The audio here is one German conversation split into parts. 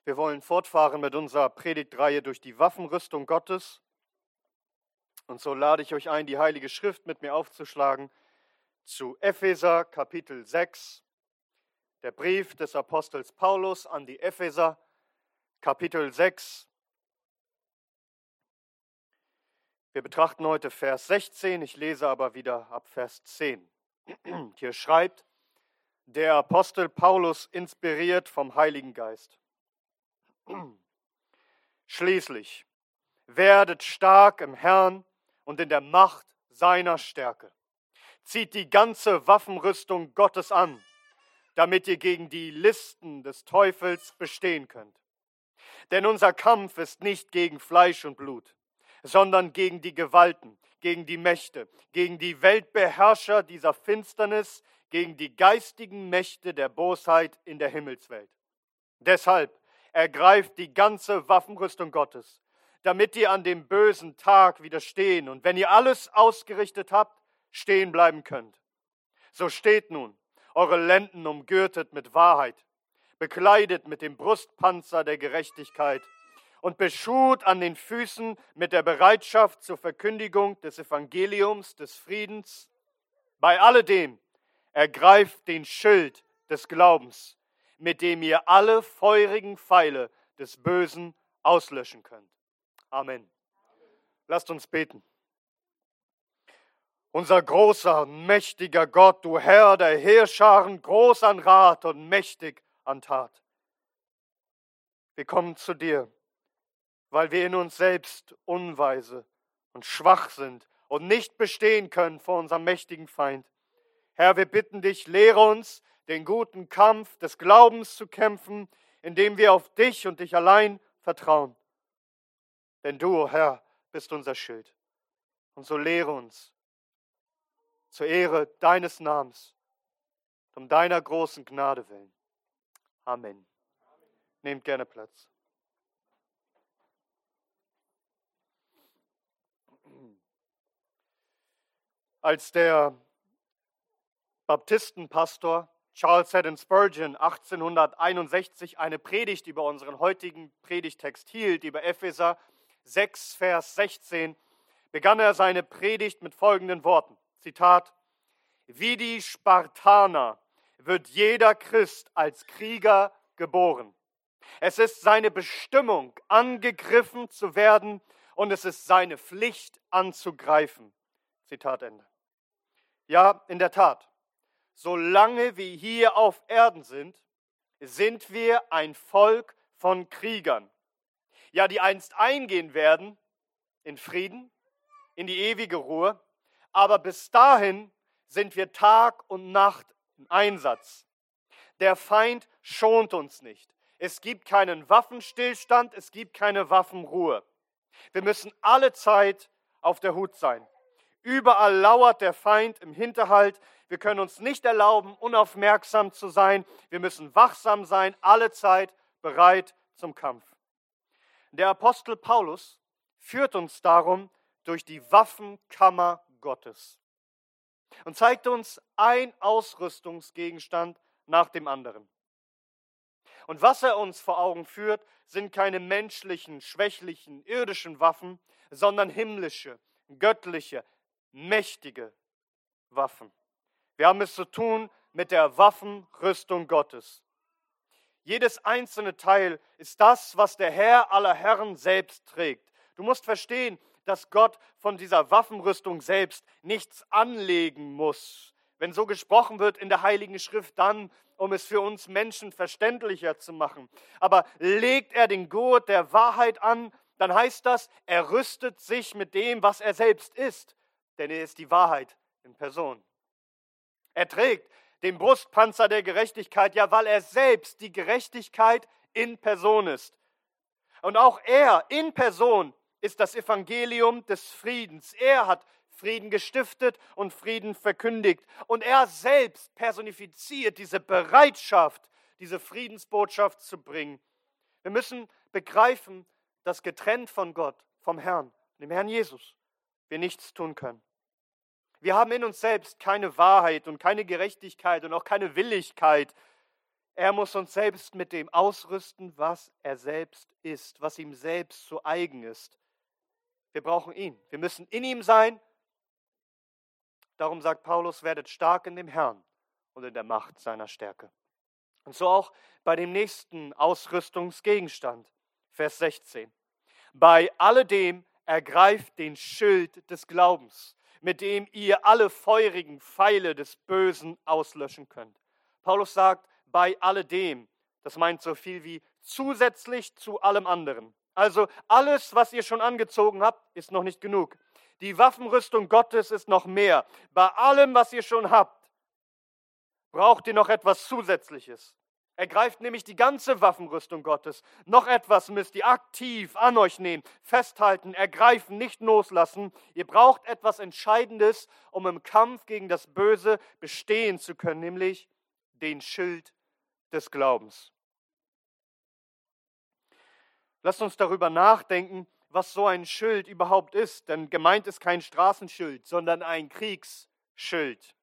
Wir wollen fortfahren mit unserer Predigtreihe durch die Waffenrüstung Gottes. Und so lade ich euch ein, die Heilige Schrift mit mir aufzuschlagen zu Epheser Kapitel 6, der Brief des Apostels Paulus an die Epheser, Kapitel 6. Wir betrachten heute Vers 16, ich lese aber wieder ab Vers 10. Hier schreibt der Apostel Paulus, inspiriert vom Heiligen Geist: Schließlich werdet stark im Herrn und in der Macht seiner Stärke. Zieht die ganze Waffenrüstung Gottes an, damit ihr gegen die Listen des Teufels bestehen könnt. Denn unser Kampf ist nicht gegen Fleisch und Blut, sondern gegen die Gewalten, gegen die Mächte, gegen die Weltbeherrscher dieser Finsternis, gegen die geistigen Mächte der Bosheit in der Himmelswelt. Deshalb ergreift die ganze Waffenrüstung Gottes, damit ihr an dem bösen Tag widerstehen und wenn ihr alles ausgerichtet habt, stehen bleiben könnt. So steht nun, eure Lenden umgürtet mit Wahrheit, bekleidet mit dem Brustpanzer der Gerechtigkeit und beschut an den Füßen mit der Bereitschaft zur Verkündigung des Evangeliums des Friedens. Bei alledem ergreift den Schild des Glaubens, mit dem ihr alle feurigen Pfeile des Bösen auslöschen könnt. Amen. Lasst uns beten. Unser großer, mächtiger Gott, du Herr der Heerscharen, groß an Rat und mächtig an Tat. Wir kommen zu dir, weil wir in uns selbst unweise und schwach sind und nicht bestehen können vor unserem mächtigen Feind. Herr, wir bitten dich, lehre uns, den guten Kampf des Glaubens zu kämpfen, indem wir auf dich und dich allein vertrauen. Denn du, Herr, bist unser Schild. Und so lehre uns zur Ehre deines Namens, um deiner großen Gnade willen. Amen. Nehmt gerne Platz. Als der Baptistenpastor Charles Haddon Spurgeon 1861 eine Predigt über unseren heutigen Predigtext hielt, über Epheser 6, Vers 16, begann er seine Predigt mit folgenden Worten, Zitat: Wie die Spartaner wird jeder Christ als Krieger geboren. Es ist seine Bestimmung, angegriffen zu werden, und es ist seine Pflicht, anzugreifen. Zitat Ende. Ja, in der Tat. Solange wir hier auf Erden sind, sind wir ein Volk von Kriegern. Ja, die einst eingehen werden in Frieden, in die ewige Ruhe, aber bis dahin sind wir Tag und Nacht im Einsatz. Der Feind schont uns nicht. Es gibt keinen Waffenstillstand, es gibt keine Waffenruhe. Wir müssen alle Zeit auf der Hut sein. Überall lauert der Feind im Hinterhalt. Wir können uns nicht erlauben, unaufmerksam zu sein. Wir müssen wachsam sein, alle Zeit bereit zum Kampf. Der Apostel Paulus führt uns darum durch die Waffenkammer Gottes und zeigt uns ein Ausrüstungsgegenstand nach dem anderen. Und was er uns vor Augen führt, sind keine menschlichen, schwächlichen, irdischen Waffen, sondern himmlische, göttliche, mächtige Waffen. Wir haben es zu tun mit der Waffenrüstung Gottes. Jedes einzelne Teil ist das, was der Herr aller Herren selbst trägt. Du musst verstehen, dass Gott von dieser Waffenrüstung selbst nichts anlegen muss. Wenn so gesprochen wird in der Heiligen Schrift, dann, um es für uns Menschen verständlicher zu machen. Aber legt er den Gurt der Wahrheit an, dann heißt das, er rüstet sich mit dem, was er selbst ist. Denn er ist die Wahrheit in Person. Er trägt den Brustpanzer der Gerechtigkeit, ja, weil er selbst die Gerechtigkeit in Person ist. Und auch er in Person ist das Evangelium des Friedens. Er hat Frieden gestiftet und Frieden verkündigt. Und er selbst personifiziert diese Bereitschaft, diese Friedensbotschaft zu bringen. Wir müssen begreifen, dass getrennt von Gott, vom Herrn, dem Herrn Jesus, wir nichts tun können. Wir haben in uns selbst keine Wahrheit und keine Gerechtigkeit und auch keine Willigkeit. Er muss uns selbst mit dem ausrüsten, was er selbst ist, was ihm selbst so eigen ist. Wir brauchen ihn. Wir müssen in ihm sein. Darum sagt Paulus, werdet stark in dem Herrn und in der Macht seiner Stärke. Und so auch bei dem nächsten Ausrüstungsgegenstand, Vers 16. Bei alledem ergreift den Schild des Glaubens, mit dem ihr alle feurigen Pfeile des Bösen auslöschen könnt. Paulus sagt, bei alledem, das meint so viel wie zusätzlich zu allem anderen. Also alles, was ihr schon angezogen habt, ist noch nicht genug. Die Waffenrüstung Gottes ist noch mehr. Bei allem, was ihr schon habt, braucht ihr noch etwas Zusätzliches. Ergreift nämlich die ganze Waffenrüstung Gottes. Noch etwas müsst ihr aktiv an euch nehmen, festhalten, ergreifen, nicht loslassen. Ihr braucht etwas Entscheidendes, um im Kampf gegen das Böse bestehen zu können, nämlich den Schild des Glaubens. Lasst uns darüber nachdenken, was so ein Schild überhaupt ist. Denn gemeint ist kein Straßenschild, sondern ein Kriegsschild.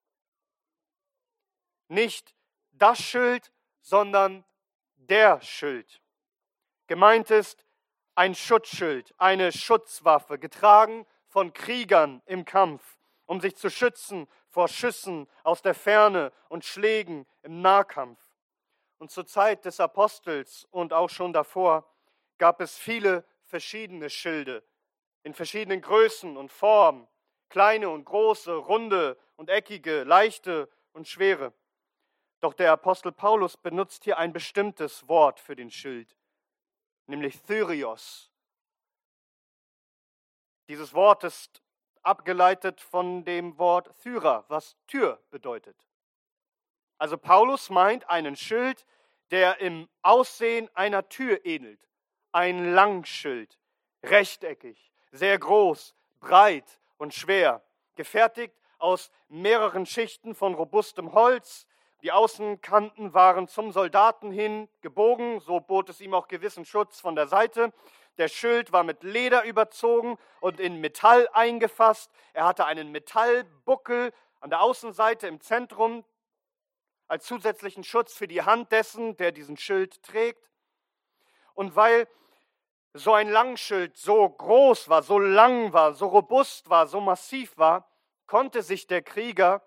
Nicht das Schild, sondern der Schild. Gemeint ist ein Schutzschild, eine Schutzwaffe, getragen von Kriegern im Kampf, um sich zu schützen vor Schüssen aus der Ferne und Schlägen im Nahkampf. Und zur Zeit des Apostels und auch schon davor gab es viele verschiedene Schilde in verschiedenen Größen und Formen, kleine und große, runde und eckige, leichte und schwere. Doch der Apostel Paulus benutzt hier ein bestimmtes Wort für den Schild, nämlich Thyrios. Dieses Wort ist abgeleitet von dem Wort Thyra, was Tür bedeutet. Also Paulus meint einen Schild, der im Aussehen einer Tür ähnelt. Ein Langschild, rechteckig, sehr groß, breit und schwer, gefertigt aus mehreren Schichten von robustem Holz. Die Außenkanten waren zum Soldaten hin gebogen, so bot es ihm auch gewissen Schutz von der Seite. Der Schild war mit Leder überzogen und in Metall eingefasst. Er hatte einen Metallbuckel an der Außenseite im Zentrum als zusätzlichen Schutz für die Hand dessen, der diesen Schild trägt. Und weil so ein Langschild so groß war, so lang war, so robust war, so massiv war, konnte sich der Krieger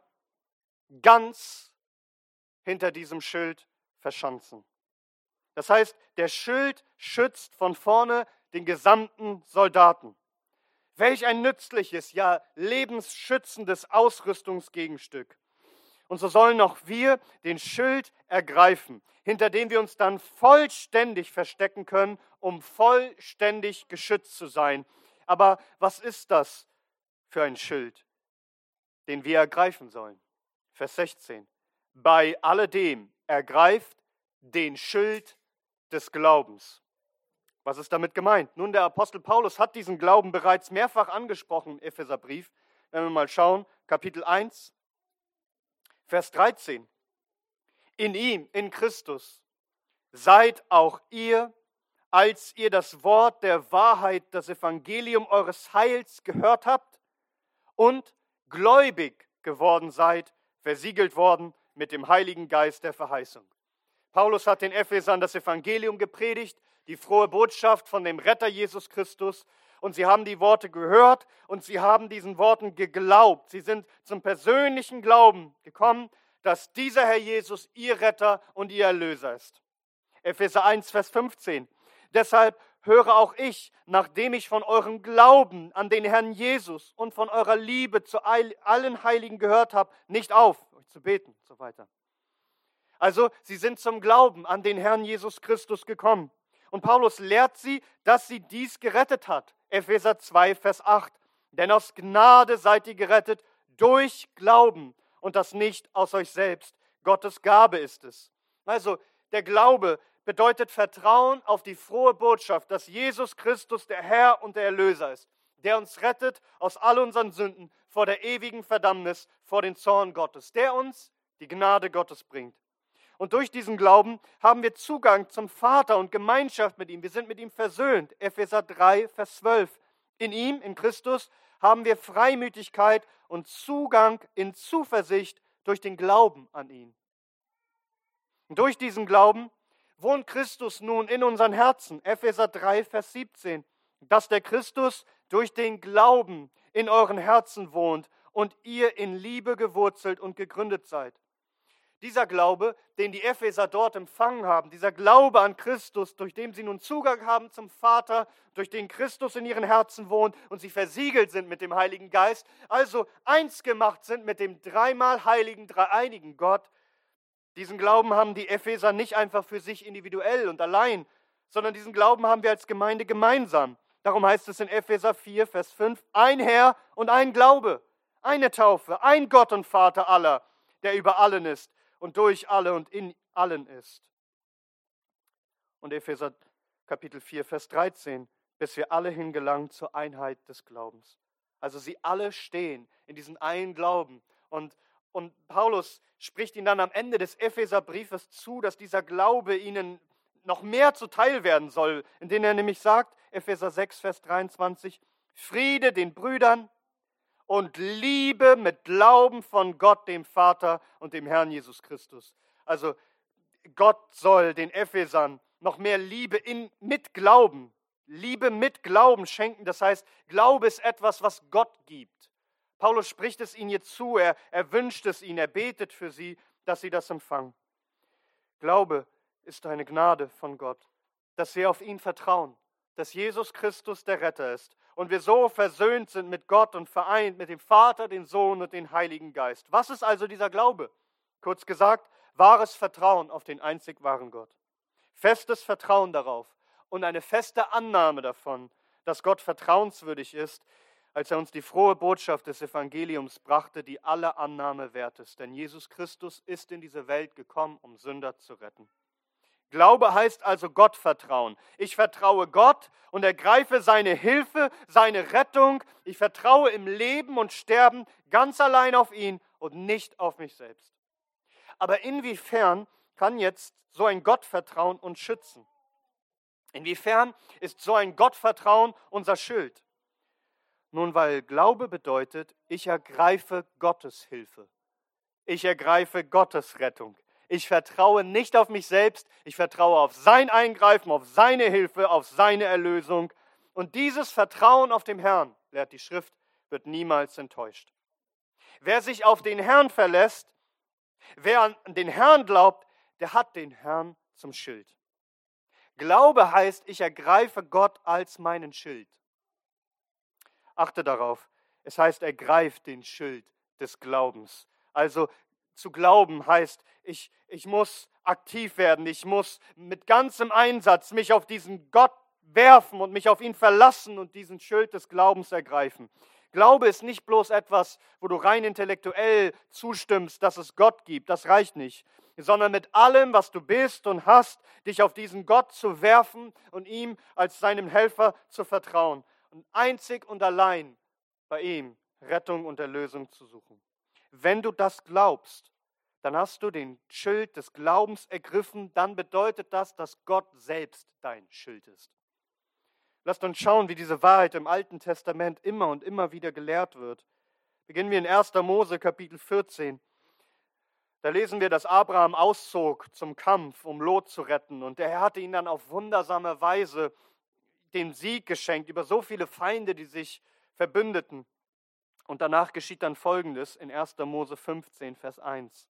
ganz hinter diesem Schild verschanzen. Das heißt, der Schild schützt von vorne den gesamten Soldaten. Welch ein nützliches, ja lebensschützendes Ausrüstungsgegenstück. Und so sollen auch wir den Schild ergreifen, hinter dem wir uns dann vollständig verstecken können, um vollständig geschützt zu sein. Aber was ist das für ein Schild, den wir ergreifen sollen? Vers 16. Bei alledem ergreift den Schild des Glaubens. Was ist damit gemeint? Nun, der Apostel Paulus hat diesen Glauben bereits mehrfach angesprochen im Epheserbrief. Wenn wir mal schauen, Kapitel 1, Vers 13. In ihm, in Christus, seid auch ihr, als ihr das Wort der Wahrheit, das Evangelium eures Heils gehört habt und gläubig geworden seid, versiegelt worden mit dem Heiligen Geist der Verheißung. Paulus hat den Ephesern das Evangelium gepredigt, die frohe Botschaft von dem Retter Jesus Christus. Und sie haben die Worte gehört und sie haben diesen Worten geglaubt. Sie sind zum persönlichen Glauben gekommen, dass dieser Herr Jesus ihr Retter und ihr Erlöser ist. Epheser 1, Vers 15. Deshalb höre auch ich, nachdem ich von eurem Glauben an den Herrn Jesus und von eurer Liebe zu allen Heiligen gehört habe, nicht auf, euch zu beten und so weiter. Also sie sind zum Glauben an den Herrn Jesus Christus gekommen. Und Paulus lehrt sie, dass sie dies gerettet hat. Epheser 2, Vers 8. Denn aus Gnade seid ihr gerettet durch Glauben und das nicht aus euch selbst. Gottes Gabe ist es. Also der Glaube bedeutet Vertrauen auf die frohe Botschaft, dass Jesus Christus der Herr und der Erlöser ist, der uns rettet aus all unseren Sünden vor der ewigen Verdammnis, vor den Zorn Gottes, der uns die Gnade Gottes bringt. Und durch diesen Glauben haben wir Zugang zum Vater und Gemeinschaft mit ihm. Wir sind mit ihm versöhnt. Epheser 3, Vers 12. In ihm, in Christus, haben wir Freimütigkeit und Zugang in Zuversicht durch den Glauben an ihn. Und durch diesen Glauben wohnt Christus nun in unseren Herzen. Epheser 3, Vers 17. Dass der Christus durch den Glauben in euren Herzen wohnt und ihr in Liebe gewurzelt und gegründet seid. Dieser Glaube, den die Epheser dort empfangen haben, dieser Glaube an Christus, durch den sie nun Zugang haben zum Vater, durch den Christus in ihren Herzen wohnt und sie versiegelt sind mit dem Heiligen Geist, also eins gemacht sind mit dem dreimal heiligen, dreieinigen Gott. Diesen Glauben haben die Epheser nicht einfach für sich individuell und allein, sondern diesen Glauben haben wir als Gemeinde gemeinsam. Darum heißt es in Epheser 4, Vers 5, ein Herr und ein Glaube, eine Taufe, ein Gott und Vater aller, der über allen ist und durch alle und in allen ist. Und Epheser Kapitel 4, Vers 13, bis wir alle hingelangen zur Einheit des Glaubens. Also sie alle stehen in diesem einen Glauben. Und Paulus spricht ihnen dann am Ende des Epheserbriefes zu, dass dieser Glaube ihnen noch mehr zuteil werden soll, indem er nämlich sagt, Epheser 6, Vers 23, Friede den Brüdern und Liebe mit Glauben von Gott, dem Vater und dem Herrn Jesus Christus. Also Gott soll den Ephesern noch mehr Liebe mit Glauben schenken. Das heißt, Glaube ist etwas, was Gott gibt. Paulus spricht es ihnen jetzt zu, er wünscht es ihnen, er betet für sie, dass sie das empfangen. Glaube ist eine Gnade von Gott, dass wir auf ihn vertrauen, dass Jesus Christus der Retter ist und wir so versöhnt sind mit Gott und vereint mit dem Vater, dem Sohn und dem Heiligen Geist. Was ist also dieser Glaube? Kurz gesagt, wahres Vertrauen auf den einzig wahren Gott. Festes Vertrauen darauf und eine feste Annahme davon, dass Gott vertrauenswürdig ist, als er uns die frohe Botschaft des Evangeliums brachte, die alle Annahme wert ist. Denn Jesus Christus ist in diese Welt gekommen, um Sünder zu retten. Glaube heißt also Gott vertrauen. Ich vertraue Gott und ergreife seine Hilfe, seine Rettung. Ich vertraue im Leben und Sterben ganz allein auf ihn und nicht auf mich selbst. Aber inwiefern kann jetzt so ein Gottvertrauen uns schützen? Inwiefern ist so ein Gottvertrauen unser Schild? Nun, weil Glaube bedeutet, ich ergreife Gottes Hilfe. Ich ergreife Gottes Rettung. Ich vertraue nicht auf mich selbst, ich vertraue auf sein Eingreifen, auf seine Hilfe, auf seine Erlösung. Und dieses Vertrauen auf den Herrn, lehrt die Schrift, wird niemals enttäuscht. Wer sich auf den Herrn verlässt, wer an den Herrn glaubt, der hat den Herrn zum Schild. Glaube heißt, ich ergreife Gott als meinen Schild. Achte darauf, es heißt, ergreift den Schild des Glaubens. Also zu glauben heißt, ich muss aktiv werden, ich muss mit ganzem Einsatz mich auf diesen Gott werfen und mich auf ihn verlassen und diesen Schild des Glaubens ergreifen. Glaube ist nicht bloß etwas, wo du rein intellektuell zustimmst, dass es Gott gibt, das reicht nicht, sondern mit allem, was du bist und hast, dich auf diesen Gott zu werfen und ihm als seinem Helfer zu vertrauen und einzig und allein bei ihm Rettung und Erlösung zu suchen. Wenn du das glaubst, dann hast du den Schild des Glaubens ergriffen, dann bedeutet das, dass Gott selbst dein Schild ist. Lasst uns schauen, wie diese Wahrheit im Alten Testament immer und immer wieder gelehrt wird. Beginnen wir in 1. Mose Kapitel 14. Da lesen wir, dass Abraham auszog zum Kampf, um Lot zu retten. Und der Herr hatte ihm dann auf wundersame Weise den Sieg geschenkt über so viele Feinde, die sich verbündeten. Und danach geschieht dann Folgendes in 1. Mose 15, Vers 1.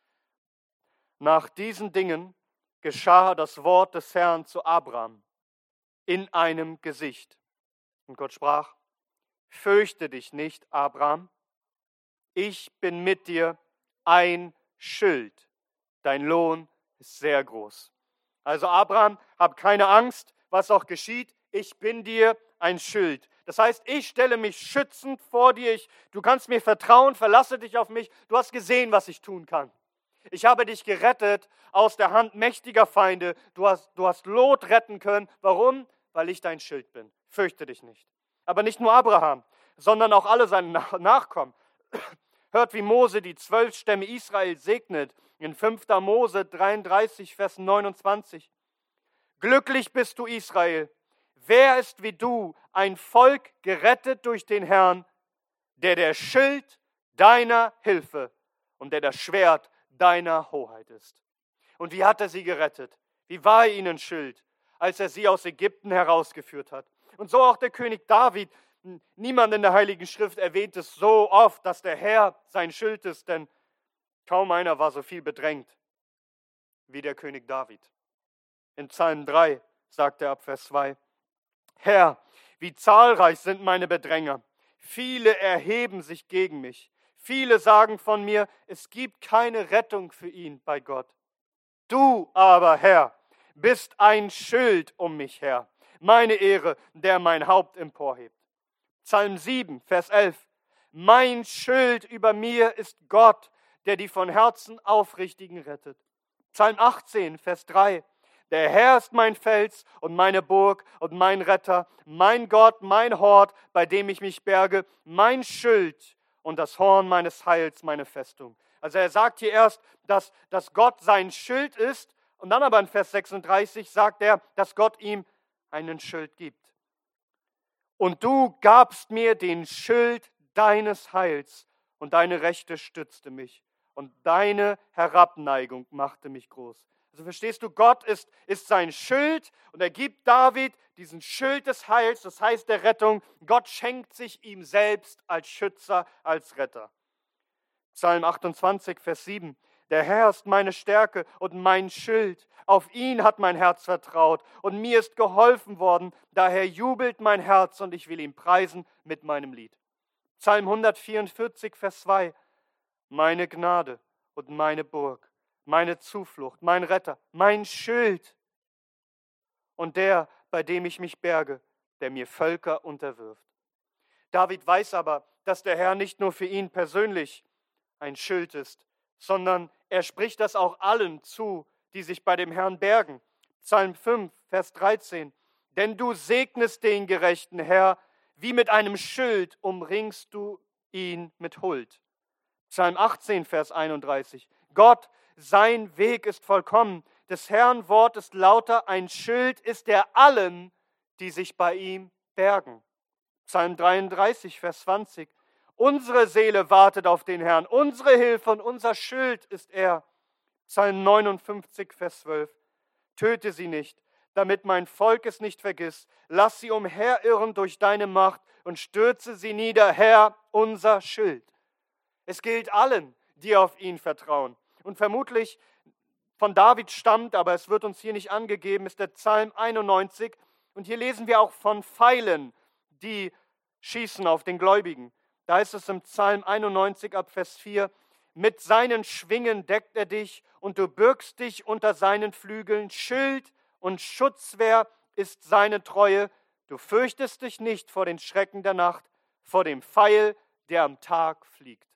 Nach diesen Dingen geschah das Wort des Herrn zu Abraham in einem Gesicht. Und Gott sprach, fürchte dich nicht, Abraham, ich bin mit dir ein Schild. Dein Lohn ist sehr groß. Also Abraham, hab keine Angst, was auch geschieht, ich bin dir ein Schild. Das heißt, ich stelle mich schützend vor dir, du kannst mir vertrauen, verlasse dich auf mich, du hast gesehen, was ich tun kann. Ich habe dich gerettet aus der Hand mächtiger Feinde, du hast Lot retten können. Warum? Weil ich dein Schild bin. Fürchte dich nicht. Aber nicht nur Abraham, sondern auch alle seine Nachkommen. Hört, wie Mose die 12 Stämme Israel segnet, in 5. Mose 33, Vers 29. Glücklich bist du, Israel. Wer ist wie du, ein Volk gerettet durch den Herrn, der Schild deiner Hilfe und der das Schwert deiner Hoheit ist. Und wie hat er sie gerettet? Wie war er ihnen Schild, als er sie aus Ägypten herausgeführt hat? Und so auch der König David. Niemand in der Heiligen Schrift erwähnt es so oft, dass der Herr sein Schild ist, denn kaum einer war so viel bedrängt wie der König David. In Psalm 3 sagt er ab Vers 2, Herr, wie zahlreich sind meine Bedränger. Viele erheben sich gegen mich. Viele sagen von mir, es gibt keine Rettung für ihn bei Gott. Du aber, Herr, bist ein Schild um mich her, meine Ehre, der mein Haupt emporhebt. Psalm 7, Vers 11. Mein Schild über mir ist Gott, der die von Herzen Aufrichtigen rettet. Psalm 18, Vers 3. Der Herr ist mein Fels und meine Burg und mein Retter, mein Gott, mein Hort, bei dem ich mich berge, mein Schild und das Horn meines Heils, meine Festung. Also er sagt hier erst, dass Gott sein Schild ist, und dann aber in Vers 36 sagt er, dass Gott ihm einen Schild gibt. Und du gabst mir den Schild deines Heils, und deine Rechte stützte mich, und deine Herabneigung machte mich groß. Also verstehst du, Gott ist sein Schild, und er gibt David diesen Schild des Heils, das heißt der Rettung. Gott schenkt sich ihm selbst als Schützer, als Retter. Psalm 28, Vers 7. Der Herr ist meine Stärke und mein Schild. Auf ihn hat mein Herz vertraut und mir ist geholfen worden. Daher jubelt mein Herz und ich will ihn preisen mit meinem Lied. Psalm 144, Vers 2. Meine Gnade und meine Burg, meine Zuflucht, mein Retter, mein Schild und der, bei dem ich mich berge, der mir Völker unterwirft. David weiß aber, dass der Herr nicht nur für ihn persönlich ein Schild ist, sondern er spricht das auch allen zu, die sich bei dem Herrn bergen. Psalm 5, Vers 13. Denn du segnest den Gerechten, Herr, wie mit einem Schild umringst du ihn mit Huld. Psalm 18, Vers 31. Gott, sein Weg ist vollkommen, des Herrn Wort ist lauter, ein Schild ist er allen, die sich bei ihm bergen. Psalm 33, Vers 20. Unsere Seele wartet auf den Herrn, unsere Hilfe und unser Schild ist er. Psalm 59, Vers 12. Töte sie nicht, damit mein Volk es nicht vergisst. Lass sie umherirren durch deine Macht und stürze sie nieder, Herr, unser Schild. Es gilt allen, die auf ihn vertrauen. Und vermutlich von David stammt, aber es wird uns hier nicht angegeben, ist der Psalm 91. Und hier lesen wir auch von Pfeilen, die schießen auf den Gläubigen. Da ist es im Psalm 91 ab Vers 4, mit seinen Schwingen deckt er dich und du bürgst dich unter seinen Flügeln. Schild und Schutzwehr ist seine Treue. Du fürchtest dich nicht vor den Schrecken der Nacht, vor dem Pfeil, der am Tag fliegt.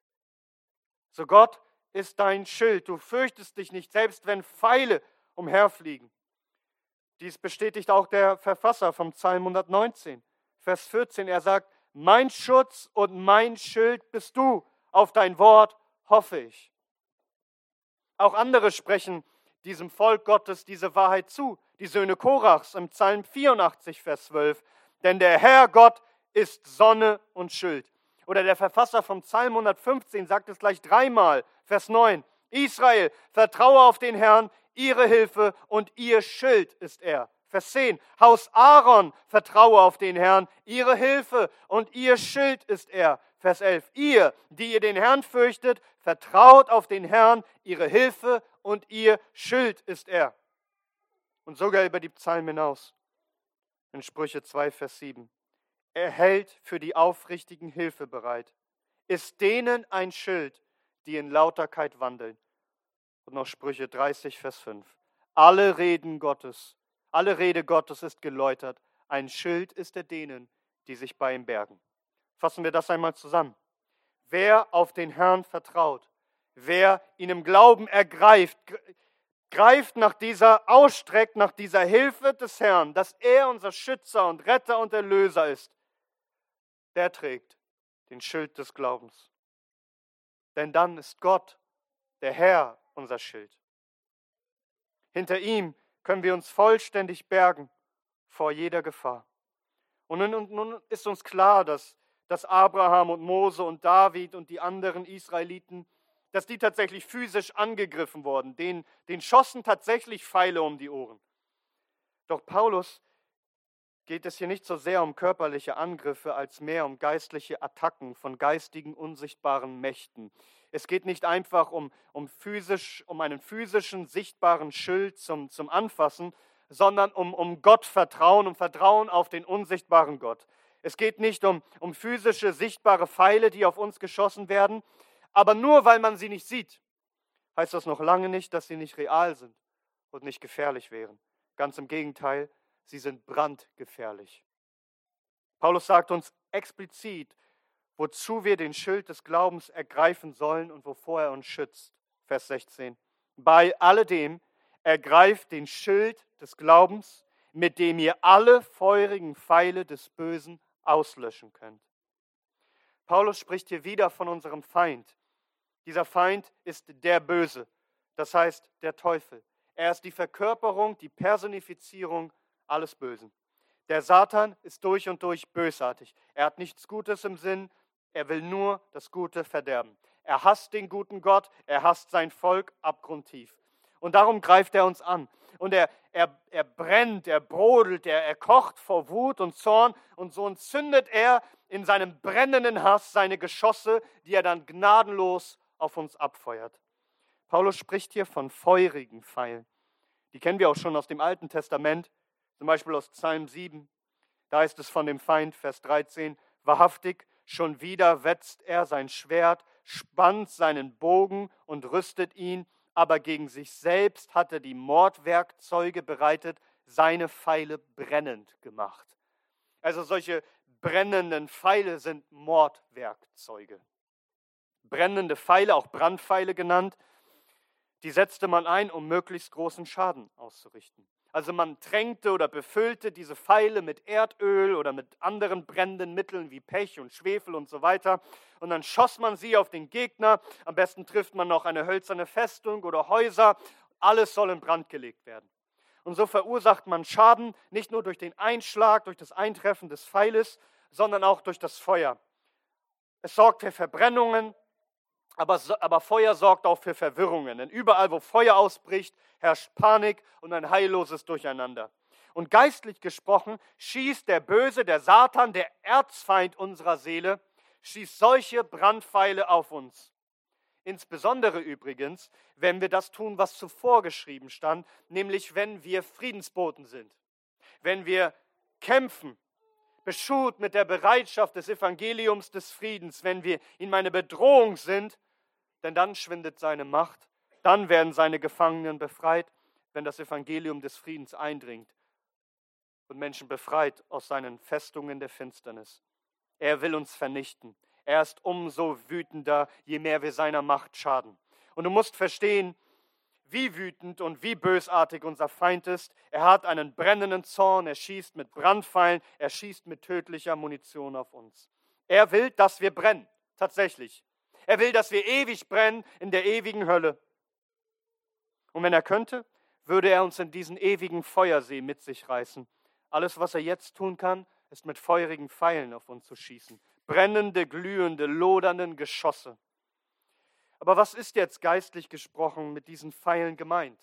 So Gott ist dein Schild. Du fürchtest dich nicht, selbst wenn Pfeile umherfliegen. Dies bestätigt auch der Verfasser vom Psalm 119, Vers 14. Er sagt, mein Schutz und mein Schild bist du, auf dein Wort hoffe ich. Auch andere sprechen diesem Volk Gottes diese Wahrheit zu, die Söhne Korachs im Psalm 84, Vers 12. Denn der Herr Gott ist Sonne und Schild. Oder der Verfasser vom Psalm 115 sagt es gleich dreimal, Vers 9. Israel, vertraue auf den Herrn, ihre Hilfe und ihr Schild ist er. Vers 10. Haus Aaron, vertraue auf den Herrn, ihre Hilfe und ihr Schild ist er. Vers 11. Ihr, die ihr den Herrn fürchtet, vertraut auf den Herrn, ihre Hilfe und ihr Schild ist er. Und sogar über die Psalmen hinaus. In Sprüche 2, Vers 7. Er hält für die Aufrichtigen Hilfe bereit, ist denen ein Schild, die in Lauterkeit wandeln. Und noch Sprüche 30, Vers 5. Alle Rede Gottes ist geläutert. Ein Schild ist er denen, die sich bei ihm bergen. Fassen wir das einmal zusammen. Wer auf den Herrn vertraut, wer ihn im Glauben ergreift, ausstreckt nach dieser Hilfe des Herrn, dass er unser Schützer und Retter und Erlöser ist, der trägt den Schild des Glaubens. Denn dann ist Gott, der Herr, unser Schild. Hinter ihm können wir uns vollständig bergen vor jeder Gefahr. Und nun ist uns klar, dass Abraham und Mose und David und die anderen Israeliten dass die tatsächlich physisch angegriffen wurden. Denen schossen tatsächlich Pfeile um die Ohren. Doch Paulus geht es hier nicht so sehr um körperliche Angriffe, als mehr um geistliche Attacken von geistigen, unsichtbaren Mächten. Es geht nicht einfach um einen physischen, sichtbaren Schild zum Anfassen, sondern um Gottvertrauen, um Vertrauen auf den unsichtbaren Gott. Es geht nicht um physische, sichtbare Pfeile, die auf uns geschossen werden, aber nur weil man sie nicht sieht, heißt das noch lange nicht, dass sie nicht real sind und nicht gefährlich wären. Ganz im Gegenteil, sie sind brandgefährlich. Paulus sagt uns explizit, wozu wir den Schild des Glaubens ergreifen sollen und wovor er uns schützt. Vers 16. Bei alledem ergreift den Schild des Glaubens, mit dem ihr alle feurigen Pfeile des Bösen auslöschen könnt. Paulus spricht hier wieder von unserem Feind. Dieser Feind ist der Böse, das heißt der Teufel. Er ist die Verkörperung, die Personifizierung alles Bösen. Der Satan ist durch und durch bösartig. Er hat nichts Gutes im Sinn, er will nur das Gute verderben. Er hasst den guten Gott, er hasst sein Volk abgrundtief. Und darum greift er uns an. Und er brennt, er brodelt, er kocht vor Wut und Zorn. Und so entzündet er in seinem brennenden Hass seine Geschosse, die er dann gnadenlos auf uns abfeuert. Paulus spricht hier von feurigen Pfeilen. Die kennen wir auch schon aus dem Alten Testament, zum Beispiel aus Psalm 7. Da heißt es von dem Feind, Vers 13, wahrhaftig, schon wieder wetzt er sein Schwert, spannt seinen Bogen und rüstet ihn, aber gegen sich selbst hat er die Mordwerkzeuge bereitet, seine Pfeile brennend gemacht. Also solche brennenden Pfeile sind Mordwerkzeuge. Brennende Pfeile, auch Brandpfeile genannt, die setzte man ein, um möglichst großen Schaden auszurichten. Also man tränkte oder befüllte diese Pfeile mit Erdöl oder mit anderen brennenden Mitteln wie Pech und Schwefel und so weiter. Und dann schoss man sie auf den Gegner. Am besten trifft man noch eine hölzerne Festung oder Häuser. Alles soll in Brand gelegt werden. Und so verursacht man Schaden, nicht nur durch den Einschlag, durch das Eintreffen des Pfeiles, sondern auch durch das Feuer. Es sorgt für Verbrennungen, aber Feuer sorgt auch für Verwirrungen. Denn überall, wo Feuer ausbricht, herrscht Panik und ein heilloses Durcheinander. Und geistlich gesprochen schießt der Böse, der Satan, der Erzfeind unserer Seele, schießt solche Brandpfeile auf uns. Insbesondere übrigens, wenn wir das tun, was zuvor geschrieben stand, nämlich wenn wir Friedensboten sind, wenn wir kämpfen, beschut mit der Bereitschaft des Evangeliums des Friedens, wenn wir in eine Bedrohung sind, denn dann schwindet seine Macht, dann werden seine Gefangenen befreit, wenn das Evangelium des Friedens eindringt und Menschen befreit aus seinen Festungen der Finsternis. Er will uns vernichten. Er ist umso wütender, je mehr wir seiner Macht schaden. Und du musst verstehen, wie wütend und wie bösartig unser Feind ist. Er hat einen brennenden Zorn, er schießt mit Brandpfeilen, er schießt mit tödlicher Munition auf uns. Er will, dass wir brennen, tatsächlich. Er will, dass wir ewig brennen in der ewigen Hölle. Und wenn er könnte, würde er uns in diesen ewigen Feuersee mit sich reißen. Alles, was er jetzt tun kann, ist mit feurigen Pfeilen auf uns zu schießen. Brennende, glühende, lodernden Geschosse. Aber was ist jetzt geistlich gesprochen mit diesen Pfeilen gemeint?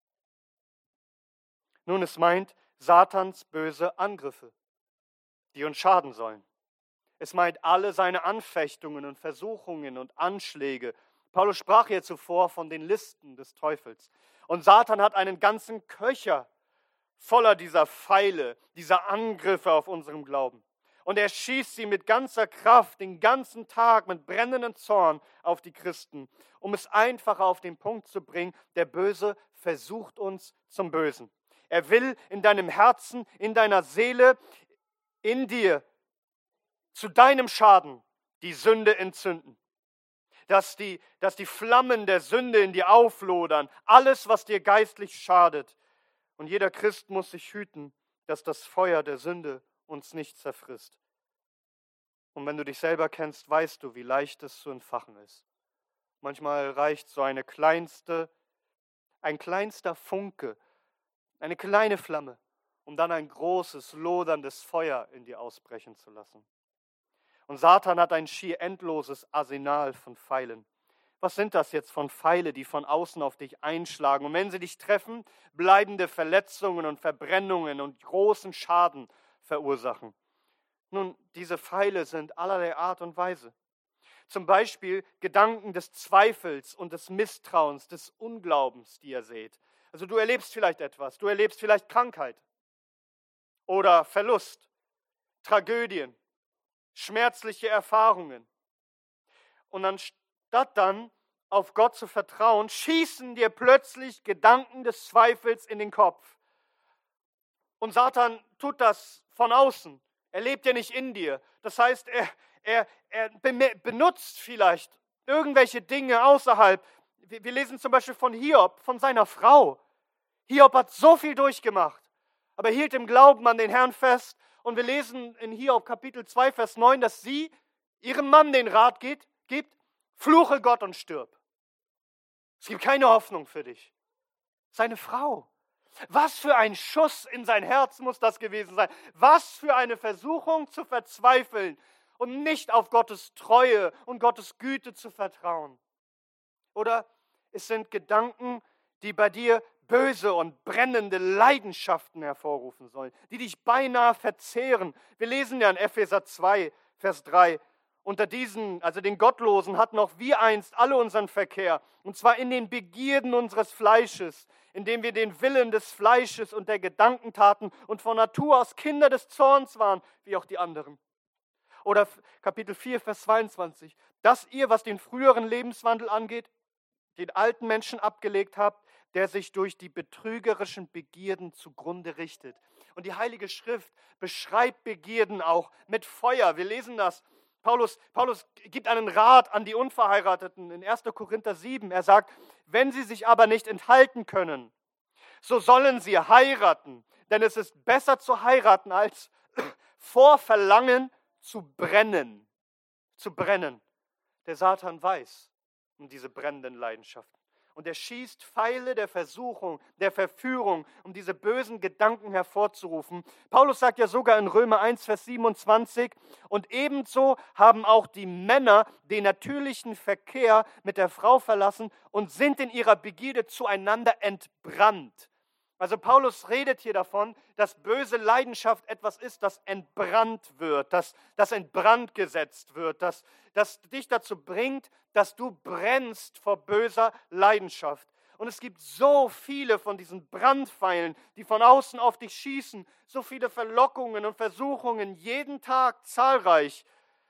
Nun, es meint Satans böse Angriffe, die uns schaden sollen. Es meint alle seine Anfechtungen und Versuchungen und Anschläge. Paulus sprach hier zuvor von den Listen des Teufels. Und Satan hat einen ganzen Köcher voller dieser Pfeile, dieser Angriffe auf unserem Glauben. Und er schießt sie mit ganzer Kraft den ganzen Tag mit brennendem Zorn auf die Christen, um es einfacher auf den Punkt zu bringen, der Böse versucht uns zum Bösen. Er will in deinem Herzen, in deiner Seele, in dir zu deinem Schaden die Sünde entzünden. Dass die Flammen der Sünde in dir auflodern, alles, was dir geistlich schadet. Und jeder Christ muss sich hüten, dass das Feuer der Sünde uns nicht zerfrisst. Und wenn du dich selber kennst, weißt du, wie leicht es zu entfachen ist. Manchmal reicht so ein kleinster Funke, eine kleine Flamme, um dann ein großes, loderndes Feuer in dir ausbrechen zu lassen. Und Satan hat ein schier endloses Arsenal von Pfeilen. Was sind das jetzt von Pfeile, die von außen auf dich einschlagen? Und wenn sie dich treffen, bleibende Verletzungen und Verbrennungen und großen Schaden verursachen. Nun, diese Pfeile sind allerlei Art und Weise. Zum Beispiel Gedanken des Zweifels und des Misstrauens, des Unglaubens, die ihr seht. Also du erlebst vielleicht etwas, du erlebst vielleicht Krankheit oder Verlust, Tragödien, schmerzliche Erfahrungen. Und anstatt dann auf Gott zu vertrauen, schießen dir plötzlich Gedanken des Zweifels in den Kopf. Und Satan tut das von außen. Er lebt ja nicht in dir. Das heißt, er benutzt vielleicht irgendwelche Dinge außerhalb. Wir lesen zum Beispiel von Hiob, von seiner Frau. Hiob hat so viel durchgemacht, aber er hielt im Glauben an den Herrn fest. Und wir lesen in Hiob Kapitel 2, Vers 9, dass sie ihrem Mann den Rat gibt, fluche Gott und stirb. Es gibt keine Hoffnung für dich. Seine Frau. Was für ein Schuss in sein Herz muss das gewesen sein. Was für eine Versuchung zu verzweifeln und nicht auf Gottes Treue und Gottes Güte zu vertrauen. Oder es sind Gedanken, die bei dir böse und brennende Leidenschaften hervorrufen sollen, die dich beinahe verzehren. Wir lesen ja in Epheser 2, Vers 3, unter diesen, also den Gottlosen, hatten auch wir einst alle unseren Verkehr, und zwar in den Begierden unseres Fleisches, indem wir den Willen des Fleisches und der Gedanken taten und von Natur aus Kinder des Zorns waren, wie auch die anderen. Oder Kapitel 4, Vers 22, dass ihr, was den früheren Lebenswandel angeht, den alten Menschen abgelegt habt, der sich durch die betrügerischen Begierden zugrunde richtet. Und die Heilige Schrift beschreibt Begierden auch mit Feuer. Wir lesen das. Paulus gibt einen Rat an die Unverheirateten in 1. Korinther 7. Er sagt, wenn sie sich aber nicht enthalten können, so sollen sie heiraten. Denn es ist besser zu heiraten, als vor Verlangen zu brennen. Zu brennen. Der Satan weiß um diese brennenden Leidenschaften. Und er schießt Pfeile der Versuchung, der Verführung, um diese bösen Gedanken hervorzurufen. Paulus sagt ja sogar in Römer 1, Vers 27, und ebenso haben auch die Männer den natürlichen Verkehr mit der Frau verlassen und sind in ihrer Begierde zueinander entbrannt. Also Paulus redet hier davon, dass böse Leidenschaft etwas ist, das entbrannt wird, das in Brand gesetzt wird, das dich dazu bringt, dass du brennst vor böser Leidenschaft. Und es gibt so viele von diesen Brandpfeilen, die von außen auf dich schießen, so viele Verlockungen und Versuchungen, jeden Tag zahlreich,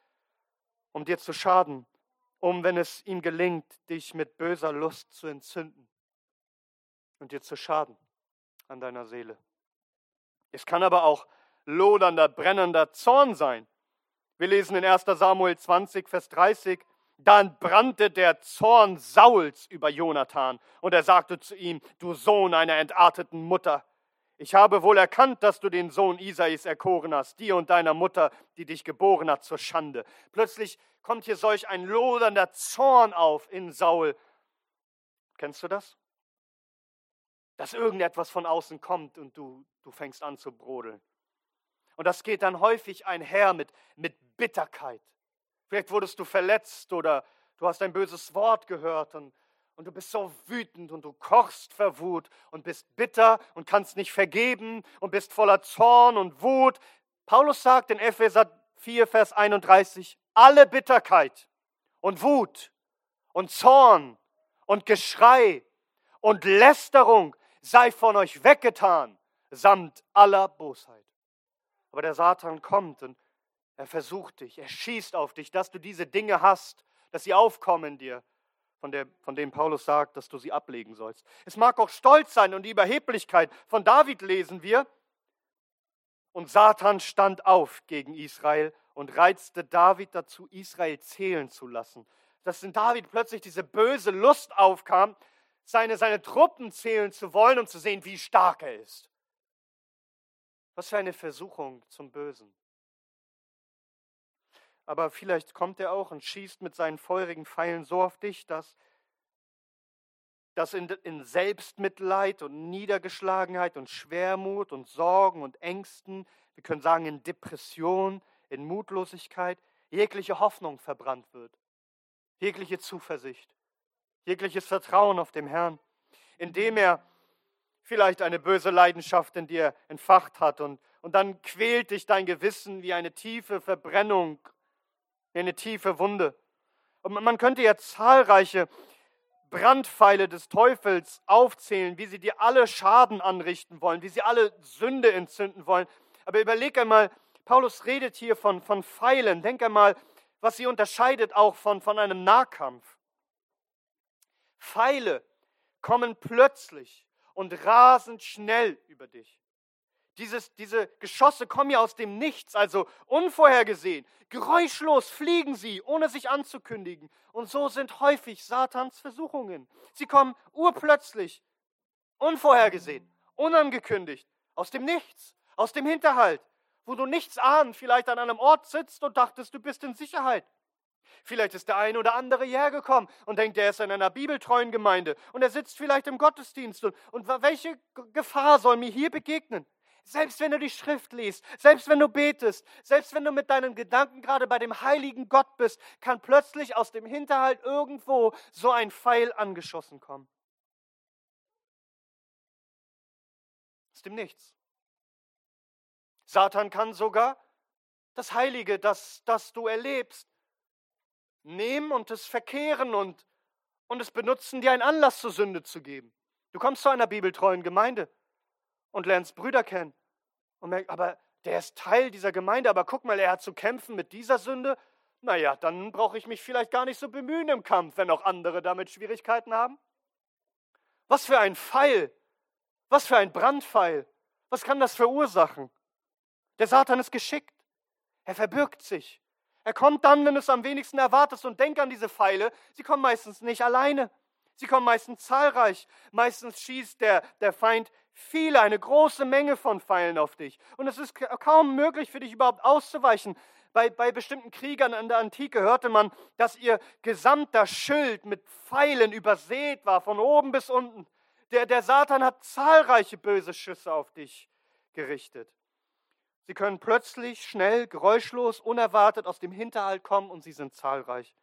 um dir zu schaden, wenn es ihm gelingt, dich mit böser Lust zu entzünden und dir zu schaden an deiner Seele. Es kann aber auch lodernder, brennender Zorn sein. Wir lesen in 1. Samuel 20, Vers 30, da entbrannte der Zorn Sauls über Jonathan und er sagte zu ihm, du Sohn einer entarteten Mutter, ich habe wohl erkannt, dass du den Sohn Isais erkoren hast, dir und deiner Mutter, die dich geboren hat, zur Schande. Plötzlich kommt hier solch ein lodernder Zorn auf in Saul. Kennst du das? Dass irgendetwas von außen kommt und du fängst an zu brodeln. Und das geht dann häufig einher mit Bitterkeit. Vielleicht wurdest du verletzt oder du hast ein böses Wort gehört und du bist so wütend und du kochst vor Wut und bist bitter und kannst nicht vergeben und bist voller Zorn und Wut. Paulus sagt in Epheser 4, Vers 31, alle Bitterkeit und Wut und Zorn und Geschrei und Lästerung sei von euch weggetan, samt aller Bosheit. Aber der Satan kommt und er versucht dich, er schießt auf dich, dass du diese Dinge hast, dass sie aufkommen in dir, von dem Paulus sagt, dass du sie ablegen sollst. Es mag auch Stolz sein und die Überheblichkeit. Von David lesen wir, und Satan stand auf gegen Israel und reizte David dazu, Israel zählen zu lassen. Dass in David plötzlich diese böse Lust aufkam, seine Truppen zählen zu wollen und zu sehen, wie stark er ist. Was für eine Versuchung zum Bösen. Aber vielleicht kommt er auch und schießt mit seinen feurigen Pfeilen so auf dich, dass in Selbstmitleid und Niedergeschlagenheit und Schwermut und Sorgen und Ängsten, wir können sagen in Depression, in Mutlosigkeit, jegliche Hoffnung verbrannt wird, jegliche Zuversicht. jegliches Vertrauen auf dem Herrn, indem er vielleicht eine böse Leidenschaft in dir entfacht hat und dann quält dich dein Gewissen wie eine tiefe Verbrennung, wie eine tiefe Wunde. Und man könnte ja zahlreiche Brandpfeile des Teufels aufzählen, wie sie dir alle Schaden anrichten wollen, wie sie alle Sünde entzünden wollen. Aber überleg einmal, Paulus redet hier von Pfeilen. Denk einmal, was sie unterscheidet auch von einem Nahkampf. Pfeile kommen plötzlich und rasend schnell über dich. Diese Geschosse kommen ja aus dem Nichts, also unvorhergesehen. Geräuschlos fliegen sie, ohne sich anzukündigen. Und so sind häufig Satans Versuchungen. Sie kommen urplötzlich, unvorhergesehen, unangekündigt, aus dem Nichts, aus dem Hinterhalt, wo du nichts ahnst, vielleicht an einem Ort sitzt und dachtest, du bist in Sicherheit. Vielleicht ist der ein oder andere hierher gekommen und denkt, er ist in einer bibeltreuen Gemeinde und er sitzt vielleicht im Gottesdienst. Und welche Gefahr soll mir hier begegnen? Selbst wenn du die Schrift liest, selbst wenn du betest, selbst wenn du mit deinen Gedanken gerade bei dem heiligen Gott bist, kann plötzlich aus dem Hinterhalt irgendwo so ein Pfeil angeschossen kommen. Aus dem Nichts. Satan kann sogar das Heilige, das du erlebst, nehmen und es verkehren und es benutzen, dir einen Anlass zur Sünde zu geben. Du kommst zu einer bibeltreuen Gemeinde und lernst Brüder kennen und merkst, aber der ist Teil dieser Gemeinde, aber guck mal, er hat zu kämpfen mit dieser Sünde. Naja, dann brauche ich mich vielleicht gar nicht so bemühen im Kampf, wenn auch andere damit Schwierigkeiten haben. Was für ein Pfeil, was für ein Brandpfeil, was kann das verursachen? Der Satan ist geschickt, er verbirgt sich. Er kommt dann, wenn du es am wenigsten erwartest, und denk an diese Pfeile, sie kommen meistens nicht alleine. Sie kommen meistens zahlreich. Meistens schießt der Feind eine große Menge von Pfeilen auf dich. Und es ist kaum möglich für dich überhaupt auszuweichen. Bei bestimmten Kriegern in der Antike hörte man, dass ihr gesamter Schild mit Pfeilen übersät war, von oben bis unten. Der Satan hat zahlreiche böse Schüsse auf dich gerichtet. Sie können plötzlich, schnell, geräuschlos, unerwartet aus dem Hinterhalt kommen und sie sind zahlreich.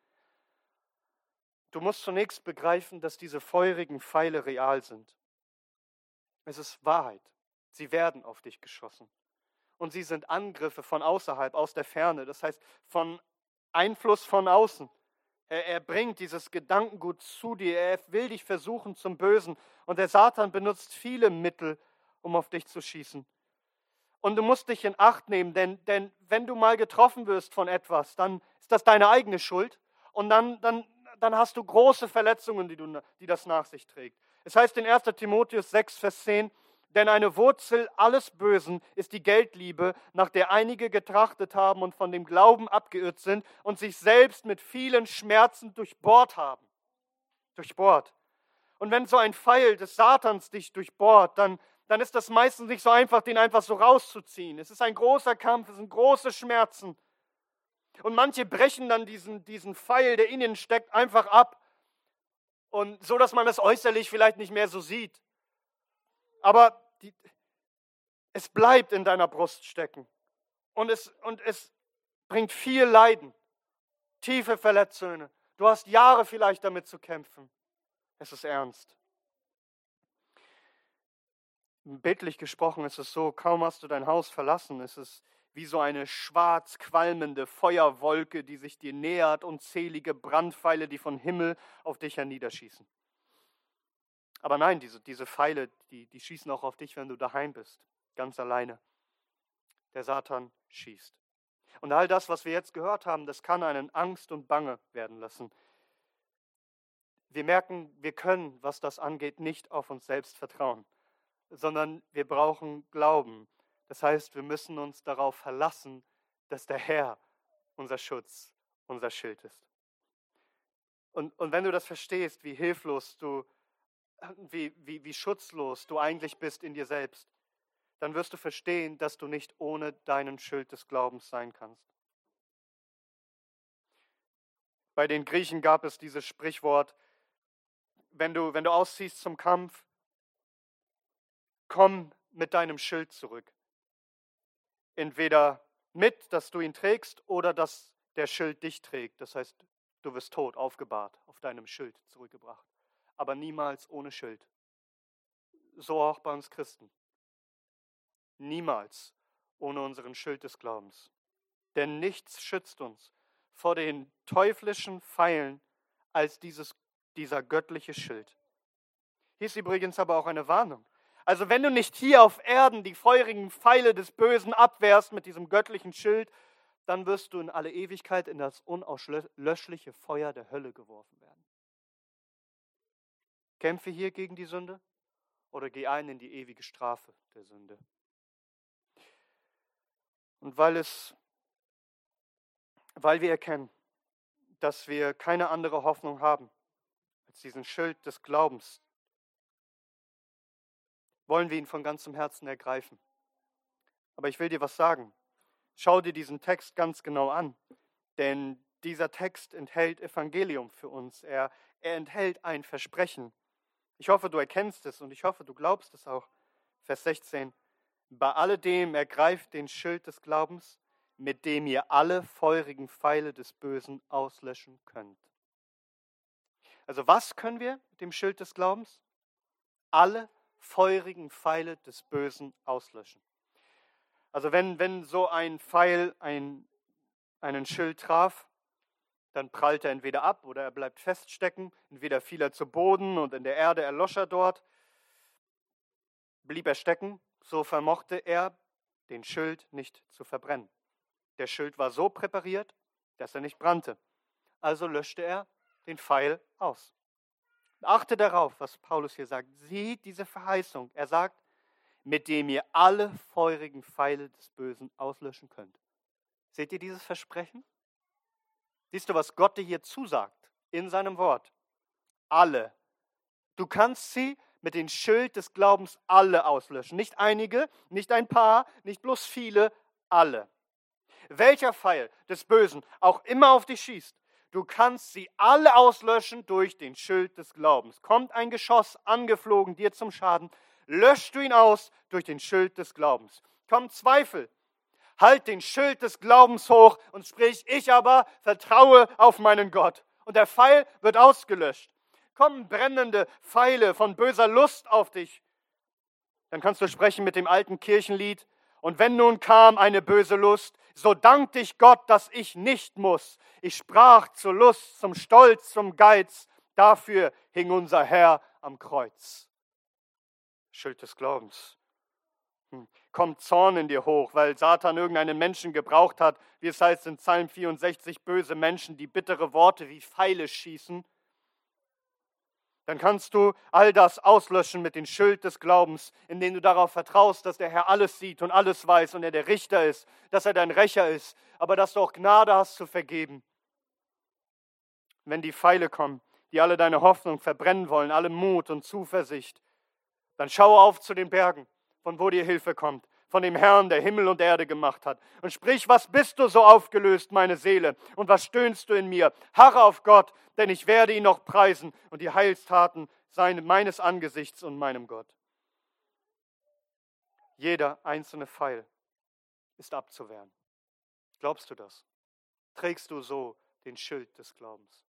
Du musst zunächst begreifen, dass diese feurigen Pfeile real sind. Es ist Wahrheit. Sie werden auf dich geschossen. Und sie sind Angriffe von außerhalb, aus der Ferne. Das heißt, von Einfluss von außen. Er bringt dieses Gedankengut zu dir. Er will dich versuchen zum Bösen. Und der Satan benutzt viele Mittel, um auf dich zu schießen. Und du musst dich in Acht nehmen, denn wenn du mal getroffen wirst von etwas, dann ist das deine eigene Schuld und dann hast du große Verletzungen, die das nach sich trägt. Es heißt in 1. Timotheus 6, Vers 10, denn eine Wurzel alles Bösen ist die Geldliebe, nach der einige getrachtet haben und von dem Glauben abgeirrt sind und sich selbst mit vielen Schmerzen durchbohrt haben. Durchbohrt. Und wenn so ein Pfeil des Satans dich durchbohrt, dann ist das meistens nicht so einfach, den einfach so rauszuziehen. Es ist ein großer Kampf, es sind große Schmerzen. Und manche brechen dann diesen Pfeil, der in ihnen steckt, einfach ab. Und so, dass man es äußerlich vielleicht nicht mehr so sieht. Aber es bleibt in deiner Brust stecken. Und es bringt viel Leiden, tiefe Verletzungen. Du hast Jahre vielleicht damit zu kämpfen. Es ist ernst. Bildlich gesprochen ist es so, kaum hast du dein Haus verlassen, ist es wie so eine schwarz qualmende Feuerwolke, die sich dir nähert, unzählige Brandpfeile, die vom Himmel auf dich herniederschießen. Aber nein, diese Pfeile, die schießen auch auf dich, wenn du daheim bist, ganz alleine. Der Satan schießt. Und all das, was wir jetzt gehört haben, das kann einen Angst und Bange werden lassen. Wir merken, wir können, was das angeht, nicht auf uns selbst vertrauen, sondern wir brauchen Glauben. Das heißt, wir müssen uns darauf verlassen, dass der Herr unser Schutz, unser Schild ist. Und wenn du das verstehst, wie hilflos du, wie schutzlos du eigentlich bist in dir selbst, dann wirst du verstehen, dass du nicht ohne deinen Schild des Glaubens sein kannst. Bei den Griechen gab es dieses Sprichwort, wenn du ausziehst zum Kampf, komm mit deinem Schild zurück. Entweder mit, dass du ihn trägst, oder dass der Schild dich trägt. Das heißt, Du wirst tot aufgebahrt, auf deinem Schild zurückgebracht. Aber niemals ohne Schild. So auch bei uns Christen. Niemals ohne unseren Schild des Glaubens. Denn nichts schützt uns vor den teuflischen Pfeilen als dieser göttliche Schild. Hier ist übrigens aber auch eine Warnung. Also wenn du nicht hier auf Erden die feurigen Pfeile des Bösen abwehrst mit diesem göttlichen Schild, dann wirst du in alle Ewigkeit in das unauslöschliche Feuer der Hölle geworfen werden. Kämpfe hier gegen die Sünde oder geh ein in die ewige Strafe der Sünde. Und weil wir erkennen, dass wir keine andere Hoffnung haben als diesen Schild des Glaubens, wollen wir ihn von ganzem Herzen ergreifen. Aber ich will dir was sagen. Schau dir diesen Text ganz genau an, denn dieser Text enthält Evangelium für uns. Er enthält ein Versprechen. Ich hoffe, du erkennst es und ich hoffe, du glaubst es auch. Vers 16. Bei alledem ergreift den Schild des Glaubens, mit dem ihr alle feurigen Pfeile des Bösen auslöschen könnt. Also was können wir mit dem Schild des Glaubens? Alle feurigen Pfeile des Bösen auslöschen. Also wenn so ein Pfeil einen Schild traf, dann prallt er entweder ab oder er bleibt feststecken, entweder fiel er zu Boden und in der Erde erlosch er dort, blieb er stecken, so vermochte er, den Schild nicht zu verbrennen. Der Schild war so präpariert, dass er nicht brannte. Also löschte er den Pfeil aus. Achte darauf, was Paulus hier sagt. Sieht diese Verheißung. Er sagt, mit dem ihr alle feurigen Pfeile des Bösen auslöschen könnt. Seht ihr dieses Versprechen? Siehst du, was Gott dir hier zusagt in seinem Wort? Alle. Du kannst sie mit dem Schild des Glaubens alle auslöschen. Nicht einige, nicht ein paar, nicht bloß viele, alle. Welcher Pfeil des Bösen auch immer auf dich schießt, du kannst sie alle auslöschen durch den Schild des Glaubens. Kommt ein Geschoss angeflogen dir zum Schaden, löschst du ihn aus durch den Schild des Glaubens. Kommt Zweifel, halt den Schild des Glaubens hoch und sprich, ich aber vertraue auf meinen Gott. Und der Pfeil wird ausgelöscht. Kommen brennende Pfeile von böser Lust auf dich, dann kannst du sprechen mit dem alten Kirchenlied. Und wenn nun kam eine böse Lust, so dankte ich Gott, dass ich nicht muss. Ich sprach zur Lust, zum Stolz, zum Geiz. Dafür hing unser Herr am Kreuz. Schild des Glaubens. Kommt Zorn in dir hoch, weil Satan irgendeinen Menschen gebraucht hat, wie es heißt in Psalm 64, böse Menschen, die bittere Worte wie Pfeile schießen. Dann kannst du all das auslöschen mit dem Schild des Glaubens, indem du darauf vertraust, dass der Herr alles sieht und alles weiß und er der Richter ist, dass er dein Rächer ist, aber dass du auch Gnade hast zu vergeben. Wenn die Pfeile kommen, die alle deine Hoffnung verbrennen wollen, alle Mut und Zuversicht, dann schaue auf zu den Bergen, von wo dir Hilfe kommt, von dem Herrn, der Himmel und Erde gemacht hat. Und sprich, was bist du so aufgelöst, meine Seele, und was stöhnst du in mir? Harre auf Gott, denn ich werde ihn noch preisen und die Heilstaten meines Angesichts und meinem Gott. Jeder einzelne Pfeil ist abzuwehren. Glaubst du das? Trägst du so den Schild des Glaubens?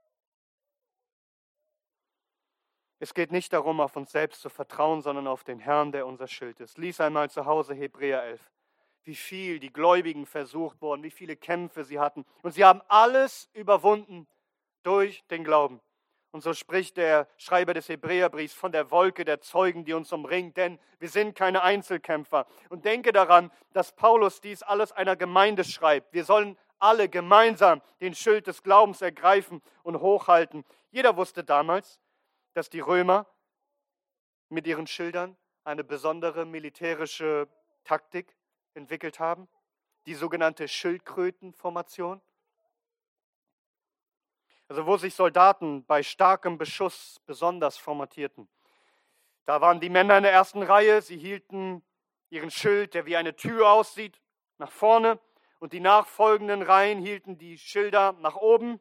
Es geht nicht darum, auf uns selbst zu vertrauen, sondern auf den Herrn, der unser Schild ist. Lies einmal zu Hause Hebräer 11. Wie viel die Gläubigen versucht wurden, wie viele Kämpfe sie hatten. Und sie haben alles überwunden durch den Glauben. Und so spricht der Schreiber des Hebräerbriefs von der Wolke der Zeugen, die uns umringt, denn wir sind keine Einzelkämpfer. Und denke daran, dass Paulus dies alles einer Gemeinde schreibt. Wir sollen alle gemeinsam den Schild des Glaubens ergreifen und hochhalten. Jeder wusste damals, dass die Römer mit ihren Schildern eine besondere militärische Taktik entwickelt haben, die sogenannte Schildkrötenformation. Also wo sich Soldaten bei starkem Beschuss besonders formatierten. Da waren die Männer in der ersten Reihe, sie hielten ihren Schild, der wie eine Tür aussieht, nach vorne und die nachfolgenden Reihen hielten die Schilde nach oben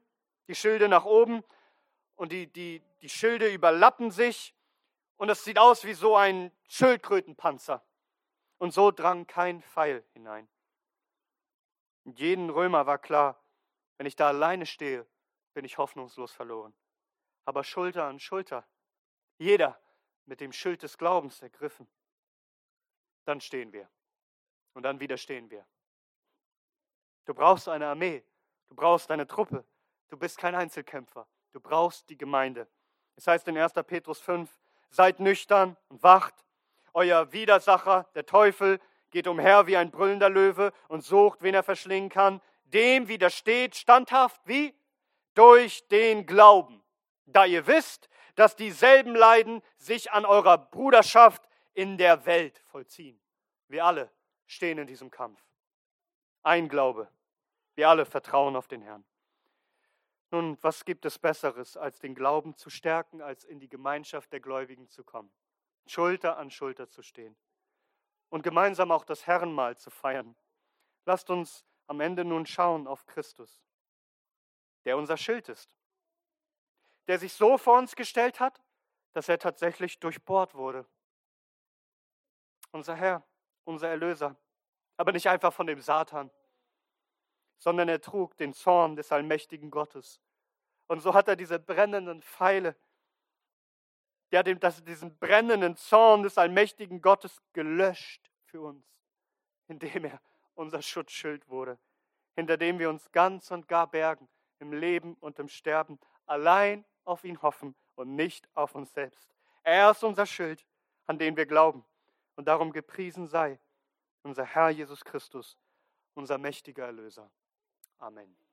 und die Schilde überlappen sich und es sieht aus wie so ein Schildkrötenpanzer. Und so drang kein Pfeil hinein. Und jedem Römer war klar, wenn ich da alleine stehe, bin ich hoffnungslos verloren. Aber Schulter an Schulter, jeder mit dem Schild des Glaubens ergriffen, dann stehen wir. Und dann widerstehen wir. Du brauchst eine Armee, du brauchst eine Truppe, du bist kein Einzelkämpfer, du brauchst die Gemeinde. Es heißt in 1. Petrus 5, seid nüchtern und wacht. Euer Widersacher, der Teufel, geht umher wie ein brüllender Löwe und sucht, wen er verschlingen kann. Dem widersteht standhaft, wie? Durch den Glauben. Da ihr wisst, dass dieselben Leiden sich an eurer Bruderschaft in der Welt vollziehen. Wir alle stehen in diesem Kampf. Ein Glaube. Wir alle vertrauen auf den Herrn. Nun, was gibt es Besseres, als den Glauben zu stärken, als in die Gemeinschaft der Gläubigen zu kommen? Schulter an Schulter zu stehen und gemeinsam auch das Herrenmahl zu feiern. Lasst uns am Ende nun schauen auf Christus, der unser Schild ist, der sich so vor uns gestellt hat, dass er tatsächlich durchbohrt wurde. Unser Herr, unser Erlöser, aber nicht einfach von dem Satan, sondern er trug den Zorn des allmächtigen Gottes. Und so hat er diese brennenden Pfeile, diesen brennenden Zorn des allmächtigen Gottes gelöscht für uns, indem er unser Schutzschild wurde, hinter dem wir uns ganz und gar bergen, im Leben und im Sterben, allein auf ihn hoffen und nicht auf uns selbst. Er ist unser Schild, an den wir glauben. Und darum gepriesen sei unser Herr Jesus Christus, unser mächtiger Erlöser. Amen.